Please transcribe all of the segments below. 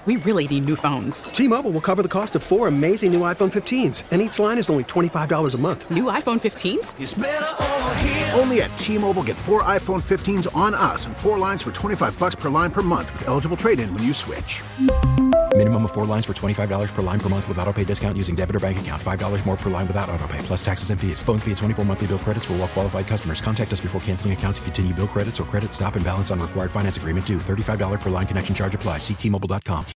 We really need new phones. T-Mobile will cover the cost of 4 amazing new iPhone 15s, and each line is only $25 a month. New iPhone 15s? It's better over here. Only at T-Mobile, get 4 iPhone 15s on us and 4 lines for $25 per line per month with eligible trade-in when you switch. Minimum of 4 lines for $25 per line per month with autopay discount using debit or bank account. $5 more per line without autopay, plus taxes and fees. Phone fee at 24 monthly bill credits for well-qualified customers. Contact us before canceling account to continue bill credits or credit stop and balance on required finance agreement due. $35 per line connection charge applies. See T-Mobile.com.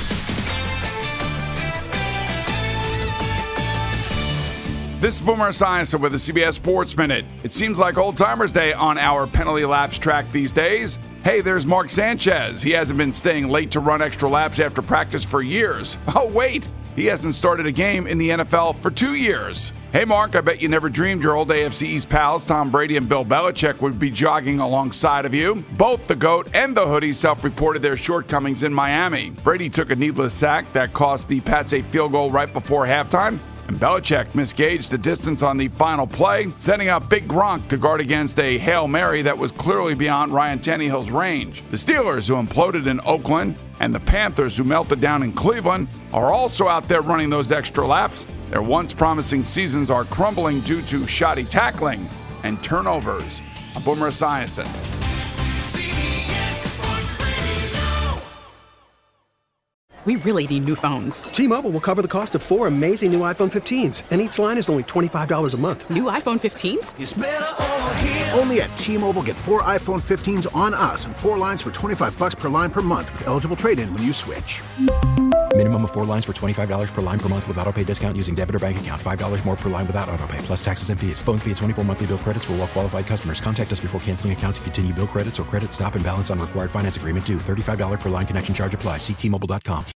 This is Boomer Esiason with the CBS Sports Minute. It seems like Old Timers Day on our penalty laps track these days. Hey, there's Mark Sanchez. He hasn't been staying late to run extra laps after practice for years. Oh, wait, he hasn't started a game in the NFL for 2 years. Hey, Mark, I bet you never dreamed your old AFC East pals, Tom Brady and Bill Belichick, would be jogging alongside of you. Both the GOAT and the Hoodie self-reported their shortcomings in Miami. Brady took a needless sack that cost the Pats a field goal right before halftime. And Belichick misgauged the distance on the final play, sending out Big Gronk to guard against a Hail Mary that was clearly beyond Ryan Tannehill's range. The Steelers, who imploded in Oakland, and the Panthers, who melted down in Cleveland, are also out there running those extra laps. Their once promising seasons are crumbling due to shoddy tackling and turnovers. I'm Boomer Esiason. We really need new phones. T-Mobile will cover the cost of 4 amazing new iPhone 15s, and each line is only $25 a month. New iPhone 15s? It's better over here. Only at T-Mobile, get 4 iPhone 15s on us and 4 lines for $25 per line per month with eligible trade-in when you switch. Minimum of 4 lines for $25 per line per month with autopay discount using debit or bank account. $5 more per line without autopay, plus taxes and fees. Phone fee at 24 monthly bill credits for well-qualified customers. Contact us before canceling account to continue bill credits or credit stop and balance on required finance agreement due. $35 per line connection charge applies. See T-Mobile.com.